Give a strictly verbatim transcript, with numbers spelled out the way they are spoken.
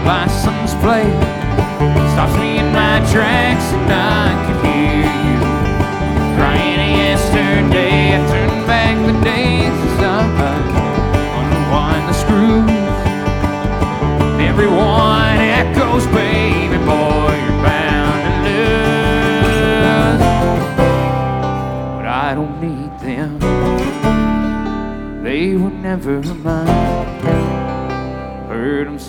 license plate stops me in my tracks, and I can hear you crying yesterday. I turn back the days as I unwind the screws. Everyone echoes, baby boy, you're bound to lose. But I don't need them, they were never mine. Heard them